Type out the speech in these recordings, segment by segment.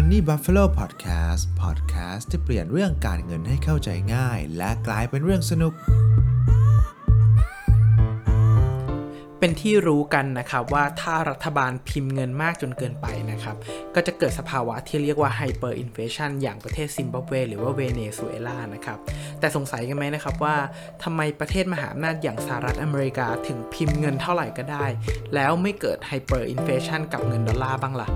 Money Buffalo Podcast ที่เปลี่ยนเรื่องการเงินให้เข้าใจง่ายและกลายเป็นเรื่องสนุกเป็นที่รู้กันนะครับว่าถ้ารัฐบาลพิมพ์เงินมากจนเกินไปนะครับก็จะเกิดสภาวะที่เรียกว่าไฮเปอร์อินเฟลชันอย่างประเทศซิมบับเวหรือว่าเวเนซุเอลานะครับแต่สงสัยกันไหมนะครับว่าทำไมประเทศมหาอำนาจอย่างสหรัฐอเมริกาถึงพิมพ์เงินเท่าไหร่ก็ได้แล้วไม่เกิดไฮเปอร์อินเฟลชันกับเงินดอลลาร์บ้างล่ะ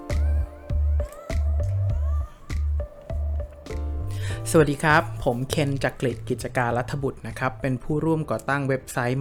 สวัสดีครับผมเคนจากกิจการรัฐบุตรนะครับเป็นผู้ร่วมก่อตั้งเว็บไซต์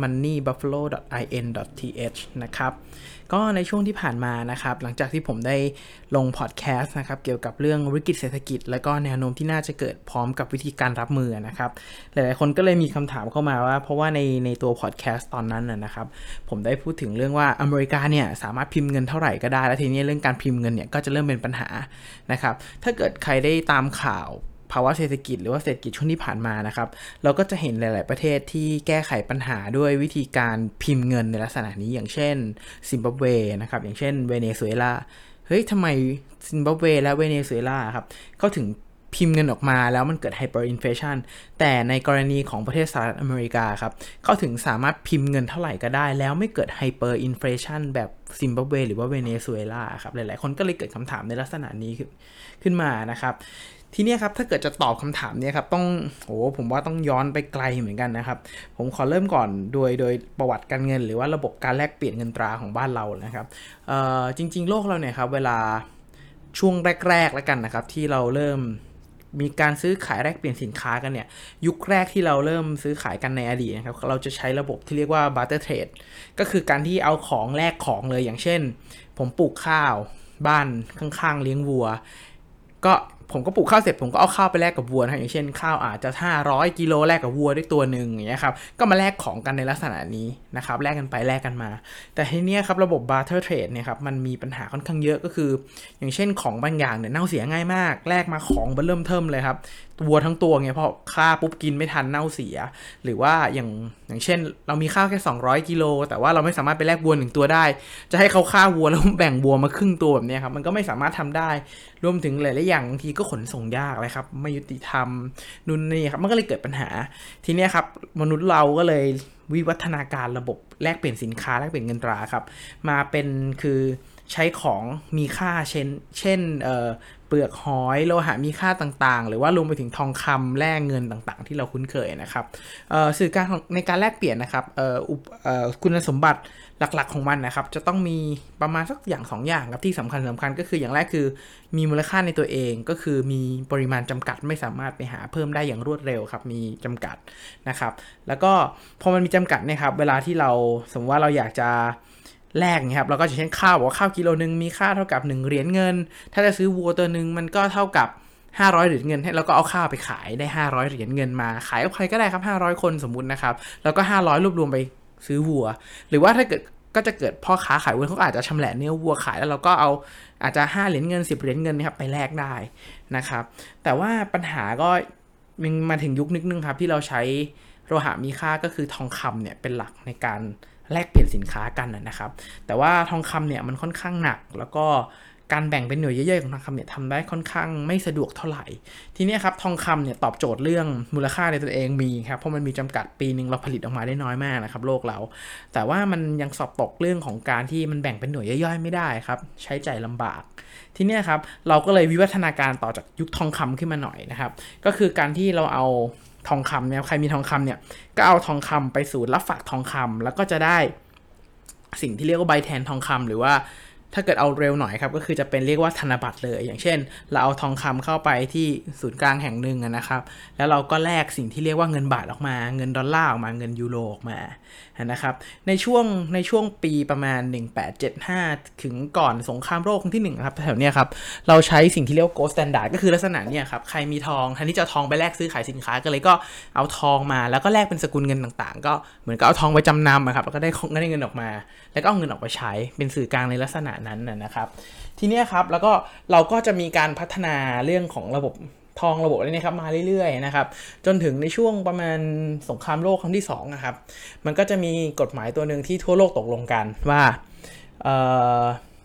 moneybuffalo.in.th นะครับก็ในช่วงที่ผ่านมานะครับหลังจากที่ผมได้ลงพอดแคสต์นะครับเกี่ยวกับเรื่องวิกฤตเศรษฐกิจและก็แนวโน้มที่น่าจะเกิดพร้อมกับวิธีการรับมือนะครับหลายๆคนก็เลยมีคำถามเข้ามาว่าเพราะว่าในตัวพอดแคสต์ตอนนั้นนะครับผมได้พูดถึงเรื่องว่าอเมริกาเนี่ยสามารถพิมพ์เงินเท่าไหร่ก็ได้แล้วทีนี้เรื่องการพิมพ์เงินเนี่ยก็จะเริ่มเป็นปัญหานะครับถ้าเกิดใครได้ตามข่าวภาวะเศรษฐกิจหรือว่าเศรษฐกิจช่วงที่ผ่านมานะครับเราก็จะเห็นหลายๆประเทศที่แก้ไขปัญหาด้วยวิธีการพิมพ์เงินในลักษณะนี้อย่างเช่นซิมบับเวนะครับอย่างเช่นเวเนซุเอลาทำไมซิมบับเวและเวเนซุเอลาครับเขาถึงพิมพ์เงินออกมาแล้วมันเกิดไฮเปอร์อินเฟลชันแต่ในกรณีของประเทศสหรัฐอเมริกาครับเขาถึงสามารถพิมพ์เงินเท่าไหร่ก็ได้แล้วไม่เกิดไฮเปอร์อินเฟลชันแบบซิมบับเวหรือว่าเวเนซุเอลาครับหลายๆคนก็เลยเกิดคำถามในลักษณะนี้ขึ้นมานะครับทีนี้ครับถ้าเกิดจะตอบคำถามนี้ครับผมว่าต้องย้อนไปไกลเหมือนกันนะครับผมขอเริ่มก่อนโดยประวัติการเงินหรือว่าระบบการแลกเปลี่ยนเงินตราของบ้านเรานะครับจริงๆโลกเราเนี่ยครับเวลาช่วงแรกๆแล้วกันนะครับที่เราเริ่มมีการซื้อขายแลกเปลี่ยนสินค้ากันเนี่ยยุคแรกที่เราเริ่มซื้อขายกันในอดีตนะครับเราจะใช้ระบบที่เรียกว่า barter trade ก็คือการที่เอาของแลกของเลยอย่างเช่นผมปลูกข้าวบ้านข้างๆเลี้ยงวัวก็ผมก็ปลูกข้าวเสร็จผมก็เอาข้าวไปแลกกับวัวนะอย่างเช่นข้าวอาจจะ500กิโลแลกกับวัวได้ตัวนึงอย่างเงี้ยครับก็มาแลกของกันในลักษณะนี้นะครับแลกกันไปแลกกันมาแต่ทีเนี้ยครับระบบ barter trade เนี่ยครับมันมีปัญหาค่อนข้างเยอะก็คืออย่างเช่นของบางอย่างเนี่ยเน่าเสียง่ายมากแลกมาของเริ่มเทิมเลยครับวัวทั้งตัวเงี้ยพอฆ่าปุ๊บกินไม่ทันเน่าเสียหรือว่าอย่างเช่นเรามีข้าวแค่200กิโลแต่ว่าเราไม่สามารถไปแลกวัว1ตัวได้จะให้เขาฆ่าวัวแล้วแบ่งวัวมาครึ่งตัวแบบนี้ครับมันก็ไม่สามารถทำได้รวมถึงหลายๆอย่างบางทีก็ขนส่งยากเลยครับไม่ยุติธรรมนู่นนี่ครับมันก็เลยเกิดปัญหาทีนี้ครับมนุษย์เราก็เลยวิวัฒนาการระบบแลกเปลี่ยนสินค้าแลกเปลี่ยนเงินตราครับมาเป็นคือใช้ของมีค่าเช่นเปลือกหอยโลหะมีค่าต่างๆหรือว่ารวมไปถึงทองคำแลกเงินต่างๆที่เราคุ้นเคยนะครับสื่อการในการแลกเปลี่ยนนะครับคุณสมบัติหลักๆของมันนะครับจะต้องมีประมาณสักอย่าง2อย่างครับที่สำคัญก็คืออย่างแรกคือมีมูลค่าในตัวเองก็คือมีปริมาณจำกัดไม่สามารถไปหาเพิ่มได้อย่างรวดเร็วครับมีจำกัดนะครับแล้วก็พอมันมีจำกัดเนี่ยครับเวลาที่เราสมมติว่าเราอยากจะแลกนะครับเราก็จะเช่นข้าวบอกว่าข้าวกิโลนึงมีค่าเท่ากับ1เหรียญเงินถ้าจะซื้อวัวตัวนึงมันก็เท่ากับ500เหรียญเงินให้เราก็เอาข้าวไปขายได้500เหรียญเงินมาขายกับใครก็ได้ครับ500คนสมมุตินะครับแล้วก็500รวบรวมไปซื้อวัวหรือว่าถ้าเกิดก็จะเกิดพ่อค้าขายวัวเขาอาจจะชำแหละเนื้อวัวขายแล้วเราก็เอาอาจจะ5เหรียญเงิน10เหรียญเงินนะครับไปแลกได้นะครับแต่ว่าปัญหาก็มาถึงยุคนึงครับที่เราใช้โลหะมีค่าก็คือทองคำเนี่ยเป็นหลักในการแลกเปลี่ยนสินค้ากันนะครับแต่ว่าทองคำเนี่ยมันค่อนข้างหนักแล้วก็การแบ่งเป็นหน่วยย่อยๆของทองคำเนี่ยทำได้ค่อนข้างไม่สะดวกเท่าไหร่ทีนี้ครับทองคำเนี่ยตอบโจทย์เรื่องมูลค่าในตัวเองมีครับเพราะมันมีจำกัดปีนึงเราผลิตออกมาได้น้อยมากนะครับโลกเราแต่ว่ามันยังสอบตกเรื่องของการที่มันแบ่งเป็นหน่วยย่อยๆไม่ได้ครับใช้จ่ายลำบากทีนี้ครับเราก็เลยวิวัฒนาการต่อจากยุคทองคำขึ้นมาหน่อยนะครับก็คือการที่เราเอาทองคำเนี่ยใครมีทองคำเนี่ยก็เอาทองคำไปสู่รับฝากทองคำแล้วก็จะได้สิ่งที่เรียกว่าใบแทนทองคำหรือว่าถ้าเกิดเอาเร็วหน่อยครับก็คือจะเป็นเรียกว่าธนบัตรเลยอย่างเช่นเราเอาทองคำเข้าไปที่ศูนย์กลางแห่งหนึ่งนะครับแล้วเราก็แลกสิ่งที่เรียกว่าเงินบาทออกมาเงินดอลลาร์ออกมาเงินยูโรออกมานะครับในช่วงปีประมาณ1875ถึงก่อนสงครามโลกครั้งที่1ครับแถวเนี้ยครับเราใช้สิ่งที่เรียกว่า gold standard ก็คือลักษณะเนี้ยครับใครมีทองแทนที่จะทองไปแลกซื้อขายสินค้าก็เลยก็เอาทองมาแล้วก็แลกเป็นสกุลเงินต่างๆก็เหมือนกับเอาทองไปจำนำครับแล้วก็ได้เงินออกมาแล้วก็เอาเงินออกไปใช้เป็นสื่อกลางในลักษณะนั้นนะครับทีนี้ครับแล้วก็เราก็จะมีการพัฒนาเรื่องของระบบทองระบบอะไรนี่ครับมาเรื่อยๆนะครับจนถึงในช่วงประมาณสงครามโลกครั้งที่2นะครับมันก็จะมีกฎหมายตัวนึงที่ทั่วโลกตกลงกันว่า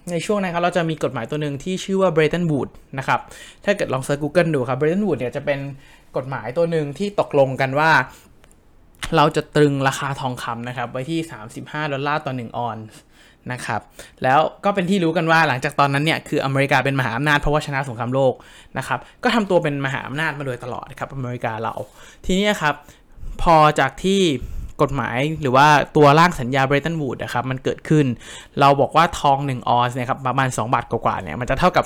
ในช่วงนั้นครับเราจะมีกฎหมายตัวหนึ่งที่ชื่อว่า Bretton Woods นะครับถ้าเกิดลองเซิร์ช Google ดูครับ Bretton Woods เนี่ยจะเป็นกฎหมายตัวหนึ่งที่ตกลงกันว่าเราจะตรึงราคาทองคำนะครับไว้ที่$35ต่อ1ออนซ์นะครับแล้วก็เป็นที่รู้กันว่าหลังจากตอนนั้นเนี่ยคืออเมริกาเป็นมหาอำนาจเพราะว่าชนะสงครามโลกนะครับก็ทำตัวเป็นมหาอำนาจมาโดยตลอดครับอเมริกาเราทีนี้ครับพอจากที่กฎหมายหรือว่าตัวร่างสัญญา Bretton Woods นะครับมันเกิดขึ้นเราบอกว่าทอง1ออนซ์เนี่ยครับประมาณ$2กว่าเนี่ยมันจะเท่ากับ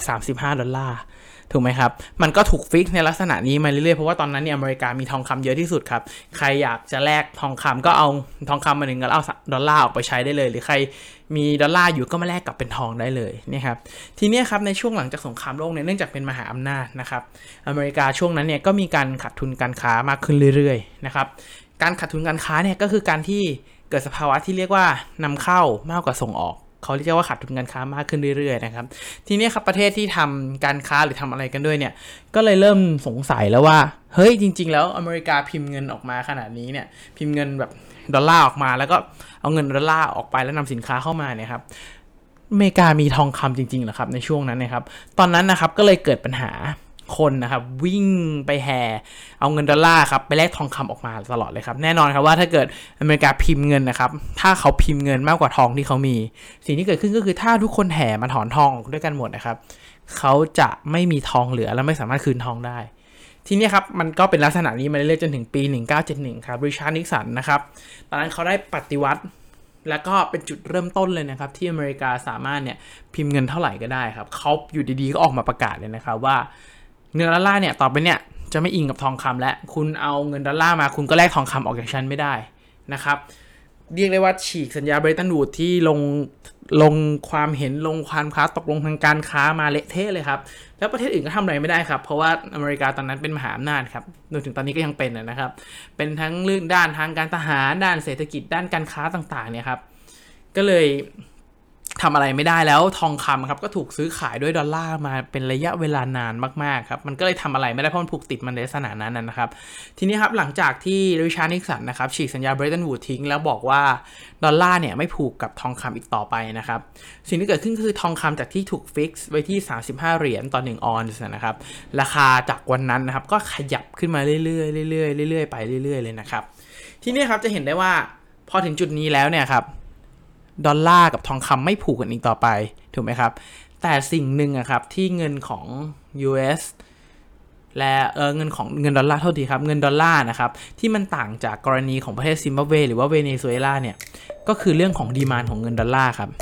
$35ถูกไหมครับมันก็ถูกฟิกในลักษณะนี้มาเรื่อยๆเพราะว่าตอนนั้นเนี่ยอเมริกามีทองคำเยอะที่สุดครับใครอยากจะแลกทองคำก็เอาทองคำมา1แล้วเอาดอลลาร์ออกไปใช้ได้เลยหรือใครมีดอลลาร์อยู่ก็มาแลกกลับเป็นทองได้เลยนี่ครับทีนี้ครับในช่วงหลังจากสงครามโลกเนี่ยเนื่องจากเป็นมหาอำนาจนะครับอเมริกาช่วงนั้นเนี่ยก็มีการขาดทุนการค้ามากขึ้นเรื่อยๆนะครับการขาดทุนการค้าเนี่ยก็คือการที่เกิดสภาวะที่เรียกว่านำเข้ามากกว่าส่งออกเขาเรียกว่าขาดทุนการค้ามากขึ้นเรื่อยๆนะครับทีนี้ครับประเทศที่ทำการค้าหรือทำอะไรกันด้วยเนี่ยก็เลยเริ่มสงสัยแล้วว่าเฮ้ยจริงๆแล้วอเมริกาพิมพ์เงินออกมาขนาดนี้เนี่ยพิมพ์เงินแบบดอลลาร์ออกมาแล้วก็เอาเงินดอลลาร์ออกไปแล้วนำสินค้าเข้ามาเนี่ยครับอเมริกามีทองคำจริงๆเหรอครับในช่วงนั้นนะครับตอนนั้นนะครับก็เลยเกิดปัญหาคนนะครับวิ่งไปแห่เอาเงินดอลลาร์ครับไปแลกทองคำออกมาตลอดเลยครับแน่นอนครับว่าถ้าเกิดอเมริกาพิมพ์เงินนะครับถ้าเขาพิมพ์เงินมากกว่าทองที่เขามีสิ่งที่เกิดขึ้นก็คือถ้าทุกคนแห่มาถอนทองด้วยกันหมดนะครับเขาจะไม่มีทองเหลือและไม่สามารถคืนทองได้ทีนี้ครับมันก็เป็นลักษณะนี้มาเรื่อยๆจนถึงปี1971ครับริชาร์ดนิกสันนะครับตอนนั้นเขาได้ปฏิวัติแล้วก็เป็นจุดเริ่มต้นเลยนะครับที่อเมริกาสามารถเนี่ยพิมพ์เงินเท่าไหร่ก็ได้ครับเขาอยู่ดีๆก็ออกมาประกาศเลยนะครับว่าเงินดอลลาร์เนี่ยต่อไปเนี่ยจะไม่อิงกับทองคำและคุณเอาเงินดอลลาร์มาคุณก็แลกทองคำออกจากฉันไม่ได้นะครับเรียกได้ว่าฉีกสัญญา Bretton Woods ที่ลงความเห็นลงความค้าตกลงทางการค้ามาเละเทะเลยครับแล้วประเทศอื่นก็ทำอะไรไม่ได้ครับเพราะว่าอเมริกาตอนนั้นเป็นมหาอำนาจครับจนถึงตอนนี้ก็ยังเป็นนะครับเป็นทั้งเรื่องด้านทางการทหารด้านเศรษฐกิจด้านการค้าต่างๆเนี่ยครับก็เลยทำอะไรไม่ได้แล้วทองคำครับก็ถูกซื้อขายด้วยดอลลาร์มาเป็นระยะเวลานานมากๆครับมันก็เลยทำอะไรไม่ได้เพราะมันผูกติดมันในลักษณะนั้นนะครับทีนี้ครับหลังจากที่ริชาร์ดนิกสันนะครับฉีกสัญญา Bretton Woods ทิ้งแล้วบอกว่าดอลลาร์เนี่ยไม่ผูกกับทองคำอีกต่อไปนะครับสิ่งที่เกิดขึ้นก็คือทองคำจากที่ถูกฟิกซ์ไว้ที่$35ต่อ1ออนซ์นะครับราคาจากวันนั้นนะครับก็ขยับขึ้นมาเรื่อยๆเรื่อยๆเรื่อยๆไปเรื่อยๆเลยนะครับทีนี้ครับจะเห็นได้ว่าพอถึงจุดนี้แล้วเนี่ยครับดอลลาร์กับทองคำไม่ผูกกันอีกต่อไปถูกไหมครับแต่สิ่งหนึ่งครับที่เงินของ US และเงินดอลลาร์เท่าทีครับเงินดอลลาร์นะครับที่มันต่างจากกรณีของประเทศซิมบับเวหรือว่าเวเนซุเอลาเนี่ยก็คือเรื่องของดีมานด์ของเงินดอลลาร์ครับ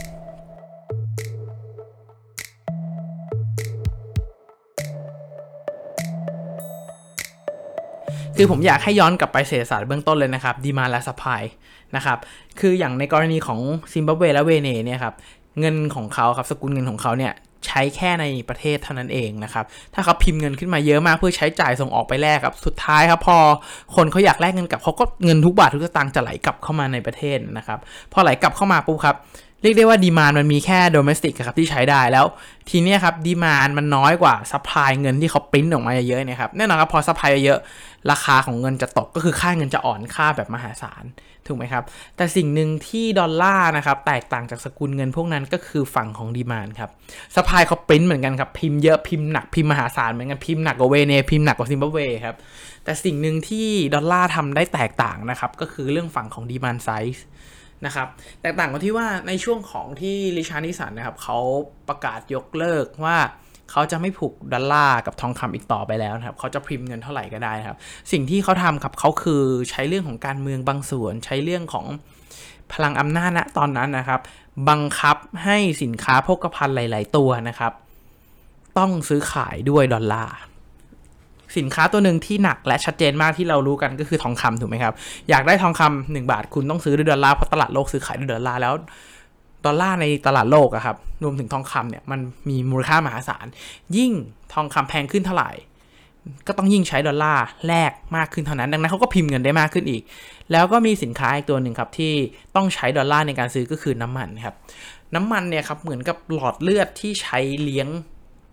คือผมอยากให้ย้อนกลับไปเศรษฐศาสตร์เบื้องต้นเลยนะครับดีมานด์และซัพพลายนะครับคืออย่างในกรณีของซิมบับเวและเวเนเนี่ยครับเงินของเขาครับสกุลเงินของเขาเนี่ยใช้แค่ในประเทศเท่านั้นเองนะครับถ้าเขาพิมพ์เงินขึ้นมาเยอะมากเพื่อใช้จ่ายส่งออกไปแลกครับสุดท้ายครับพอคนเขาอยากแลกเงินกลับเขาก็เงินทุกบาททุกสตางค์จะไหลกลับเข้ามาในประเทศนะครับพอไหลกลับเข้ามาปุ๊บครับเรียกได้ว่าดีมานด์มันมีแค่โดเมสติกครับที่ใช้ได้แล้วทีนี้ครับดีมานด์มันน้อยกว่าซัพพลายเงินที่เขาปริ้นออกมาเยอะเนี่ยครับแน่นอนครับพอซัพพลายเยอะราคาของเงินจะตกก็คือค่าเงินจะอ่อนค่าแบบมหาศาลถูกไหมครับแต่สิ่งหนึ่งที่ดอลลาร์นะครับแตกต่างจากสกุลเงินพวกนั้นก็คือฝั่งของดีมานด์ครับซัพพลายเขาปริ้นเหมือนกันครับพิมพ์เยอะพิมพ์หนักพิมพ์มหาศาลเหมือนกันพิมพ์หนักกว่าเวเนพิมพ์หนักกว่าซิมบับเวครับแต่สิ่งหนึ่งที่ดอลลาร์ทำได้แตกต่างนะครับก็คือเรื่องฝั่งของดีมานด์ไซส์นะครับแตกต่างกันที่ว่าในช่วงของที่ริชาร์ดนิกสันนะครับเขาประกาศยกเลิกว่าเขาจะไม่ผูกดอลลาร์กับทองคำอีกต่อไปแล้วนะครับเขาจะพิมพ์เงินเท่าไหร่ก็ได้ครับสิ่งที่เขาทำครับเขาคือใช้เรื่องของการเมืองบางส่วนใช้เรื่องของพลังอำนาจณตอนนั้นนะครับบังคับให้สินค้าโภคภัณฑ์หลายๆตัวนะครับต้องซื้อขายด้วยดอลลาร์สินค้าตัวหนึ่งที่หนักและชัดเจนมากที่เรารู้กันก็คือทองคำถูกไหมครับอยากได้ทองคำ1 บาทคุณต้องซื้อด้วยดอลลาร์เพราะตลาดโลกซื้อขายด้วยดอลลาร์แล้วดอลลาร์ในตลาดโลกอะครับรวมถึงทองคำเนี่ยมันมีมูลค่ามหาศาลยิ่งทองคำแพงขึ้นเท่าไหร่ก็ต้องยิ่งใช้ดอลลาร์แลกมากขึ้นเท่านั้นดังนั้นเขาก็พิมพ์เงินได้มากขึ้นอีกแล้วก็มีสินค้าอีกตัวหนึ่งครับที่ต้องใช้ดอลลาร์ในการซื้อก็คือน้ำมันครับน้ำมันเนี่ยครับเหมือนกับหลอดเลือดที่ใช้เลี้ยง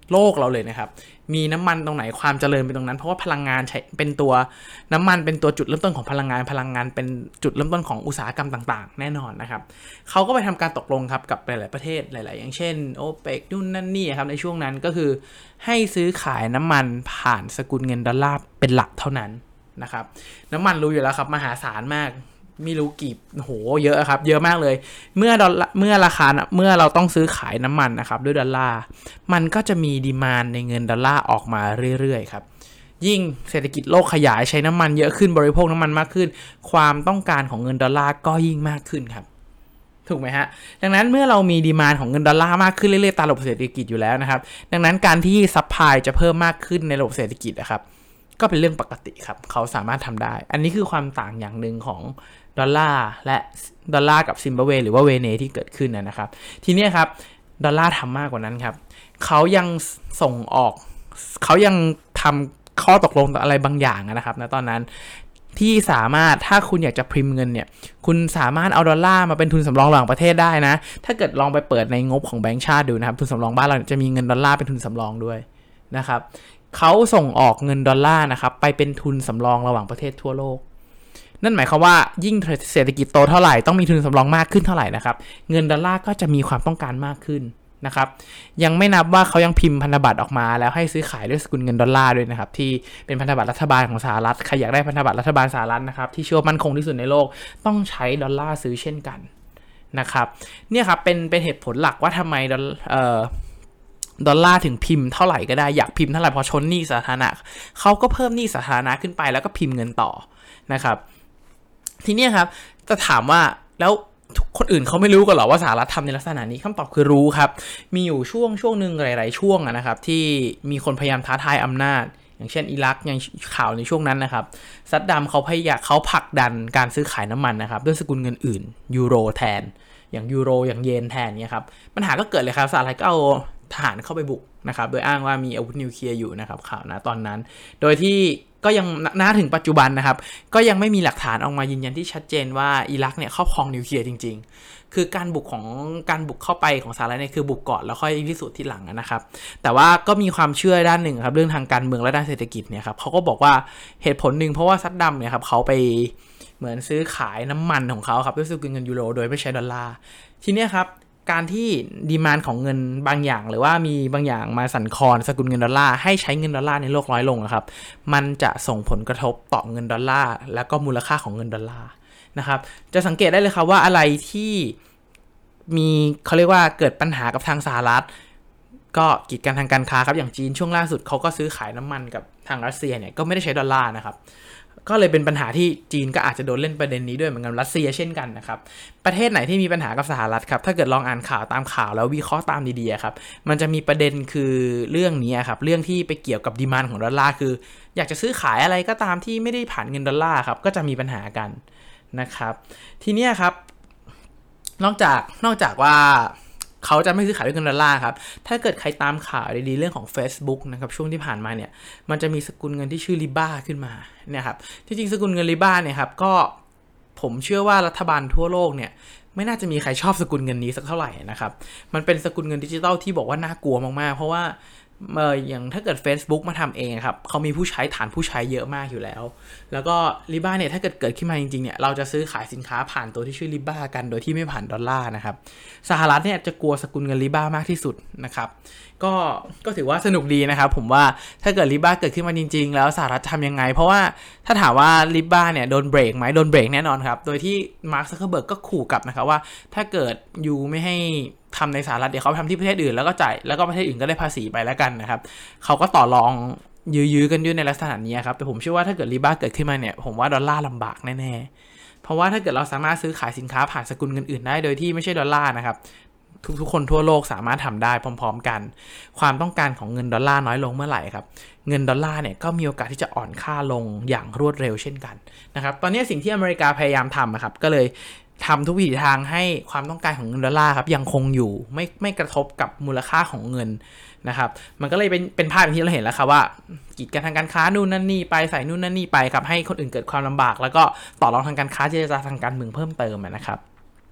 โลกเราเลยนะครับมีน้ำมันตรงไหนความเจริญเป็นตรงนั้นเพราะว่าพลังงานใช้เป็นตัวน้ำมันเป็นตัวจุดเริ่มต้นของพลังงานเป็นจุดเริ่มต้นของอุตสาหกรรมต่างๆแน่นอนนะครับเขาก็ไปทำการตกลงครับกับหลายๆประเทศหลายๆอย่างเช่นโอเปกนู่นนั่นนี่ครับในช่วงนั้นก็คือให้ซื้อขายน้ำมันผ่านสกุลเงินดอลลาร์เป็นหลักเท่านั้นนะครับน้ำมันรู้อยู่แล้วครับมหาศาลมากไม่รู้กี่โหเยอะครับเยอะมากเลยเมื่อราคาเมื่อเราต้องซื้อขายน้ำมันนะครับด้วยดอลลาร์มันก็จะมีดีมานด์ในเงินดอลลาร์ออกมาเรื่อยๆครับยิ่งเศรษฐกิจโลกขยายใช้น้ำมันเยอะขึ้นบริโภคน้ำมันมากขึ้นความต้องการของเงินดอลลาร์ก็ยิ่งมากขึ้นครับถูกไหมฮะดังนั้นเมื่อเรามีดีมานด์ของเงินดอลลาร์มากขึ้นเรื่อยๆตามระบบเศรษฐกิจอยู่แล้วนะครับดังนั้นการที่ซัพพลายจะเพิ่มมากขึ้นในระบบเศรษฐกิจนะครับก็เป็นเรื่องปกติครับเขาสามารถทำได้อันนี้คือความต่างอย่างหนึ่งของดอลลาร์และดอลลาร์กับซิมบับเวหรือว่าเวเนที่เกิดขึ้นนะครับทีนี้ครับดอลลาร์ทำมากกว่านั้นครับเขายังส่งออกเขายังทำข้อตกลงอะไรบางอย่างนะครับนะตอนนั้นที่สามารถถ้าคุณอยากจะพิมพ์เงินเนี่ยคุณสามารถเอาดอลลาร์มาเป็นทุนสำรองระหว่างประเทศได้นะถ้าเกิดลองไปเปิดในงบของแบงก์ชาติดูนะครับทุนสำรองบ้านเราจะมีเงินดอลลาร์เป็นทุนสำรองด้วยนะครับเขาส่งออกเงินดอลลาร์นะครับไปเป็นทุนสำรองระหว่างประเทศทั่วโลกนั่นหมายความว่ายิ่งเศรษฐกิจโตเท่าไหร่ต้องมีทุนสำรองมากขึ้นเท่าไหร่นะครับเงินดอลลาร์ก็จะมีความต้องการมากขึ้นนะครับยังไม่นับว่าเขายังพิมพ์พันธบัตรออกมาแล้วให้ซื้อขายด้วยสกุลเงินดอลลาร์ด้วยนะครับที่เป็นพันธบัตรรัฐบาลของสหรัฐใครอยากได้พันธบัตรรัฐบาลสหรัฐนะครับที่เชื่อมั่นคงที่สุดในโลกต้องใช้ดอลลาร์ซื้อเช่นกันนะครับเนี่ยครับเป็นเหตุผลหลักว่าทำไมดอลลาร์ถึงพิมพ์เท่าไหร่ก็ได้อยากพิมพ์เท่าไหร่พอชนหนี้สาธารณะเขาก็เพิ่มหนี้สาธารณะขึ้นไปแล้วก็พิมพ์เงินต่อนะครับทีนี้ครับจะถามว่าแล้วคนอื่นเขาไม่รู้กันหรอว่าสหรัฐทำในลักษณะนี้คำตอบคือรู้ครับมีอยู่ช่วงหนึ่งหลายๆช่วงนะครับที่มีคนพยายามท้าทายอำนาจอย่างเช่นอิรักอย่างข่าวในช่วงนั้นนะครับซัดดัมเขาผลักดันการซื้อขายน้ำมันนะครับด้วยสกุลเงินอื่นยูโรแทนอย่างยูโรอย่างเยนแทนเนี่ยครับปัญหาก็เกิดเลยครับสหรัฐก็เอาทหารเข้าไปบุกนะครับโดยอ้างว่ามีอาวุธนิวเคลียร์อยู่นะครับข่าวนะตอนนั้นโดยที่ก็ยังน่าถึงปัจจุบันนะครับก็ยังไม่มีหลักฐานออกมายืนยันที่ชัดเจนว่าอิรักเนี่ยครอบครองนิวเคลียร์จริงๆคือการบุกเข้าไปของสหรัฐเนี่ยคือบุกก่อนแล้วค่อยพิสูจน์ที่หลังนะครับแต่ว่าก็มีความเชื่อด้านหนึ่งครับเรื่องทางการเมืองและด้านเศรษฐกิจเนี่ยครับเขาก็บอกว่าเหตุผลหนึ่งเพราะว่าซัดดัมเนี่ยครับเขาไปเหมือนซื้อขายน้ำมันของเขาครับด้วยสกุลเงินยูโรโดยไม่ใช้ดอลลาร์ทีนี้ครับการที่ดีมานด์ของเงินบางอย่างหรือว่ามีบางอย่างมาสั่นคลอนสกุลเงินดอลลาร์ให้ใช้เงินดอลลาร์ในโลกน้อยลงนะครับมันจะส่งผลกระทบต่อเงินดอลลาร์แล้วก็มูลค่าของเงินดอลลาร์นะครับจะสังเกตได้เลยครับว่าอะไรที่มีเขาเรียกว่าเกิดปัญหากับทางสหรัฐก็กีดกันทางการค้าครับอย่างจีนช่วงล่าสุดเขาก็ซื้อขายน้ำมันกับทางรัสเซียเนี่ยก็ไม่ได้ใช้ดอลลาร์นะครับก็เลยเป็นปัญหาที่จีนก็อาจจะโดนเล่นประเด็นนี้ด้วยเหมือนกันรัสเซียเช่นกันนะครับประเทศไหนที่มีปัญหากับสหรัฐครับถ้าเกิดลองอ่านข่าวตามข่าวแล้ววิเคราะห์ตามดีๆครับมันจะมีประเด็นคือเรื่องนี้ครับเรื่องที่ไปเกี่ยวกับดีมานด์ของดอลลาร์คืออยากจะซื้อขายอะไรก็ตามที่ไม่ได้ผ่านเงินดอลลาร์ครับก็จะมีปัญหากันนะครับทีนี้ครับนอกจากว่าเขาจะไม่ซื้อขายด้วยเงินดอลลาร์ครับถ้าเกิดใครตามข่าวดีๆเรื่องของ Facebook นะครับช่วงที่ผ่านมาเนี่ยมันจะมีสกุลเงินที่ชื่อลิบ้าขึ้นมาเนี่ยครับที่จริงสกุลเงินลิบ้าเนี่ยครับก็ผมเชื่อว่ารัฐบาลทั่วโลกเนี่ยไม่น่าจะมีใครชอบสกุลเงินนี้สักเท่าไหร่นะครับมันเป็นสกุลเงินดิจิทัลที่บอกว่าน่ากลัวมากๆเพราะว่าอย่างถ้าเกิด Facebook มาทำเองครับเขามีผู้ใช้ฐานผู้ใช้เยอะมากอยู่แล้วก็ลิบ้าเนี่ยถ้าเกิดขึ้นมาจริงๆเนี่ยเราจะซื้อขายสินค้าผ่านตัวที่ชื่อลิบ้ากันโดยที่ไม่ผ่านดอลลาร์นะครับสหรัฐเนี่ยจะกลัวสกุลเงินลิบ้ามากที่สุดนะครับก็ถือว่าสนุกดีนะครับผมว่าถ้าเกิดลิบ้าเกิดขึ้นมาจริงๆแล้วสหรัฐทำยังไงเพราะว่าถ้าถามว่าลิบ้าเนี่ยโดนเบรกไหมโดนเบรกแน่นอนครับโดยที่มาร์ค ซักเคอร์เบิร์กก็ขู่กลับนะครับว่าถ้าเกิดยูไม่ให้ทำในสหรัฐเดี๋ยวเขาทำที่ประเทศอื่นแล้วก็จ่ายแล้วก็ประเทศอื่นก็ได้ภาษีไปแล้วกันนะครับเขาก็ต่อรองยื้อกันอยู่ในลักษณะนี้ครับแต่ผมเชื่อว่าถ้าเกิดลิบ้าเกิดขึ้นมาเนี่ยผมว่าดอลลาร์ลำบากแน่ๆเพราะว่าถ้าเกิดเราสามารถซื้อขายสินค้าผ่านสกุลเงินอื่นได้โดยที่ไม่ใช่ดอลลาร์นะครับทุกคนทั่วโลกสามารถทำได้พร้อมๆกันความต้องการของเงินดอลลาร์น้อยลงเมื่อไหร่ครับเงินดอลลาร์เนี่ยก็มีโอกาสที่จะอ่อนค่าลงอย่างรวดเร็วเช่นกันนะครับตอนนี้สิ่งที่อเมริกาพยายามทำครับก็เลยทำทุกวิถีทางให้ความต้องการของเงินดอลลาร์ครับยังคงอยู่ไม่กระทบกับมูลค่าของเงินนะครับมันก็เลยเป็นภาพอย่างที่เราเห็นแล้วครับว่ากีดกันทางการค้านู่นนั่นนี่ไปใส่นู่นนั่นนี่ไปครับให้คนอื่นเกิดความลำบากแล้วก็ต่อรองทางการค้าเจรจาทางการเมืองเพิ่มเติมนะครับ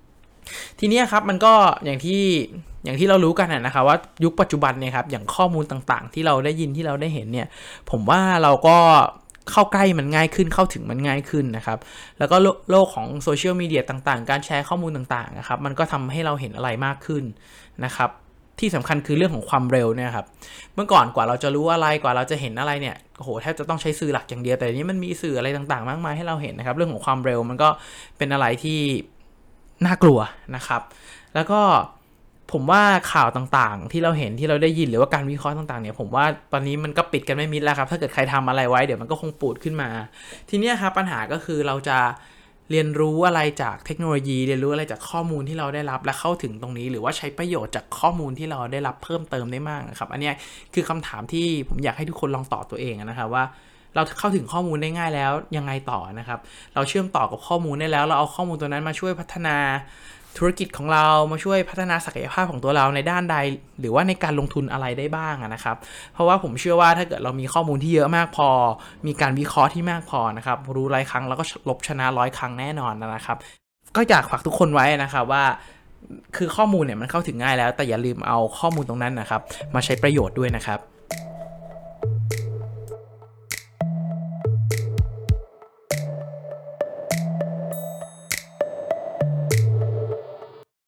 ทีนี้ครับมันก็อย่างที่เรารู้กันนะครับว่ายุคปัจจุบันเนี่ยครับอย่างข้อมูลต่างๆที่เราได้ยินที่เราได้เห็นเนี่ยผมว่าเราก็เข้าใกล้มันง่ายขึ้นเข้าถึงมันง่ายขึ้นนะครับแล้วก็โลกของโซเชียลมีเดียต่างๆการแชร์ข้อมูลต่างๆนะครับมันก็ทำให้เราเห็นอะไรมากขึ้นนะครับที่สำคัญคือเรื่องของความเร็วเนี่ยครับเมื่อก่อนกว่าเราจะรู้อะไรกว่าเราจะเห็นอะไรเนี่ยโอ้โหแทบจะต้องใช้สื่อหลักอย่างเดียวแต่นี้มันมีสื่ออะไรต่างๆมากมายให้เราเห็นนะครับเรื่องของความเร็วมันก็เป็นอะไรที่น่ากลัวนะครับแล้วก็ผมว่าข่าวต่างๆที่เราเห็นที่เราได้ยินหรือว่าการวิเคราะห์ต่างๆเนี่ยผมว่าตอนนี้มันก็ปิดกันไม่มิดแล้วครับถ้าเกิดใครทำอะไรไว้เดี๋ยวมันก็คงปูดขึ้นมาทีนี้ครับปัญหาก็คือเราจะเรียนรู้อะไรจากเทคโนโลยีเรียนรู้อะไรจากข้อมูลที่เราได้รับและเข้าถึงตรงนี้หรือว่าใช้ประโยชน์จากข้อมูลที่เราได้รับเพิ่มเติมได้มากนะครับอันนี้คือคำถามที่ผมอยากให้ทุกคนลองตอบตัวเองนะครับว่าเราเข้าถึงข้อมูลได้ง่ายแล้วยังไงต่อนะครับเราเชื่อมต่อกับข้อมูลได้แล้วเราเอาข้อมูลตัวนั้นมาช่วยพัฒนาธุรกิจของเรามาช่วยพัฒนาศักยภาพของตัวเราในด้านใดหรือว่าในการลงทุนอะไรได้บ้างนะครับเพราะว่าผมเชื่อว่าถ้าเกิดเรามีข้อมูลที่เยอะมากพอมีการวิเคราะห์ที่มากพอนะครับรู้100 ครั้งแล้วก็ลบชนะ100 ครั้งแน่นอนนะครับก็อยากฝากทุกคนไว้นะครับว่าคือข้อมูลเนี่ยมันเข้าถึงง่ายแล้วแต่อย่าลืมเอาข้อมูลตรงนั้นนะครับมาใช้ประโยชน์ด้วยนะครับ